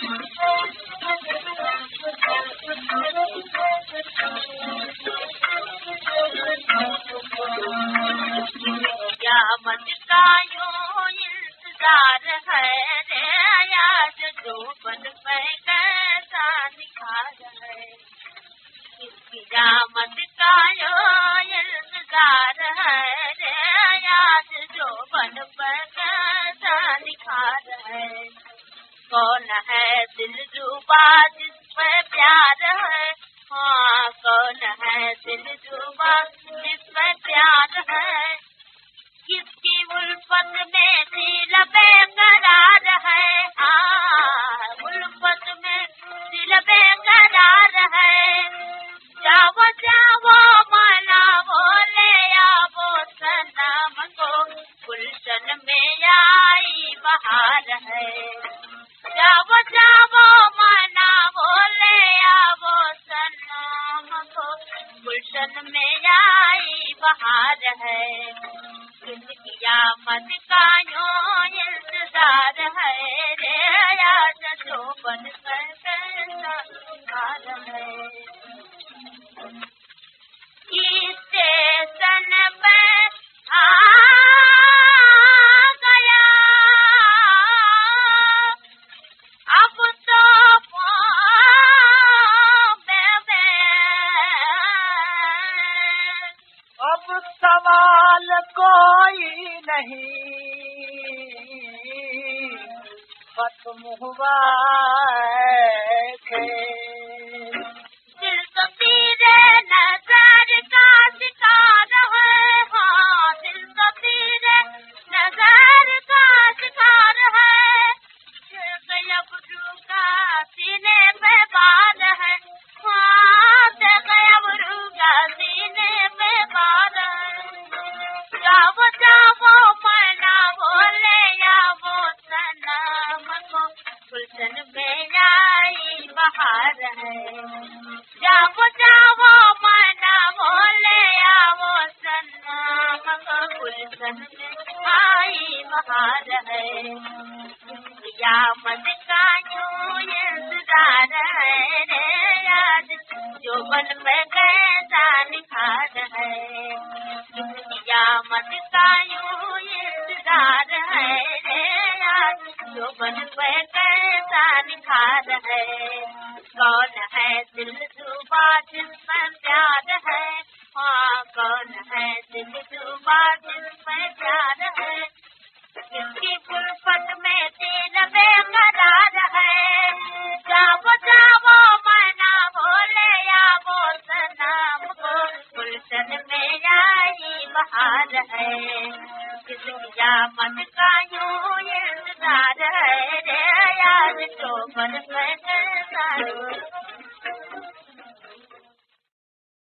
قیامت کا یوں انتظار ہے رے یاد جو بن پہ کیسا نکھار ہے قیامت کا یوں انتظار ہے رے یاد جو بن پہ کیسا نکھار ہے کون ہے دل ربا جس پہ پیار ہے ہاں کون ہے دل ربا جس پہ پیار ہے کس کی الفت میں دل بے قرار ہے الفت میں دل بے قرار ہے جاؤ جاؤ مالا بولے یا وہ سلام کو گلشن میں آئی بہار ہے جاؤ جاؤ مانا بولے یا وہ سلام کو گلشن میں آئی بہار ہے قیامت کا یوں انتظار ہے رے یاد جو بن کر کیسا نکھار ہے اسٹیشن پہ آ گیا اب تو اب سوال کوئی نہیں ختم ہوا ہے کھیل دل تو تیرے نظر کا شکار ہے ہاں دل تو تیرے نظر کا شکار ہے ابرو کا سینے پہ بار ہے ہاں ابرو کا سینے پہ بار ہے جاؤ جاؤ منا بولے یا وہ سلام کو گلشن میں آئی بہار ہے جاؤ جاؤ منا بولے یا وہ سلام کو گلشن میں آئی بہار ہے قیامت کا یوں انتظار ہے رے یاد جو بن پہ کیسا نکھار ہے قیامت کا یوں انتظار ہے رے یاد جو بن پہ کیسا نکھار ہے کون ہے دل ربا جس پہ پیار ہے ہاں کون ہے دل ربا جس پہ پیار ہے کس کی الفت میں دل بے قرار ہے جاؤ جاؤ منا بولے یا وہ سلام کو گلشن میں آئی بہار ہے کس قیامت کا یوں انتظار ہے رے یاد جو بن پہ کیسا